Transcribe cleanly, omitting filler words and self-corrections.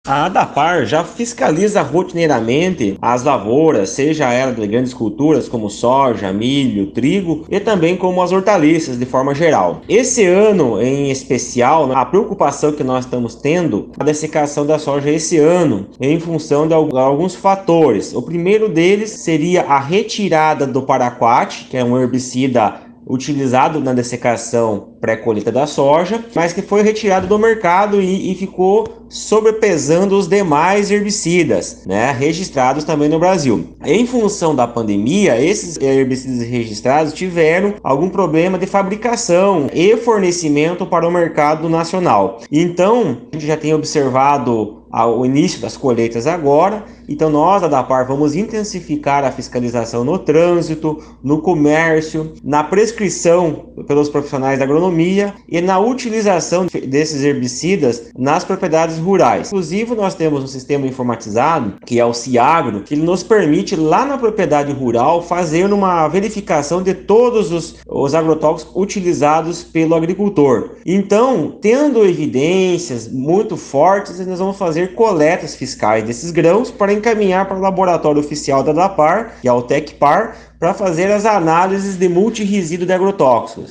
A ADAPAR já fiscaliza rotineiramente as lavouras, seja ela de grandes culturas como soja, milho, trigo e também como as hortaliças de forma geral. Esse ano em especial, a preocupação que nós estamos tendo é a dessecação da soja esse ano, em função de alguns fatores. O primeiro deles seria a retirada do paraquat, que é um herbicida utilizado na dessecação pré-colheita da soja, mas que foi retirado do mercado e ficou sobrepesando os demais herbicidas, né, registrados também no Brasil. Em função da pandemia, esses herbicidas registrados tiveram algum problema de fabricação e fornecimento para o mercado nacional. Então, a gente já tem observado o início das colheitas agora, então nós da ADAPAR vamos intensificar a fiscalização no trânsito, no comércio, na prescrição pelos profissionais da agronomia e na utilização desses herbicidas nas propriedades rurais. Inclusive, nós temos um sistema informatizado, que é o Ciagro, que ele nos permite lá na propriedade rural fazer uma verificação de todos os agrotóxicos utilizados pelo agricultor. Então, tendo evidências muito fortes, nós vamos fazer coletas fiscais desses grãos para encaminhar para o laboratório oficial da ADAPAR, que é o TECPAR, para fazer as análises de multirresíduo de agrotóxicos.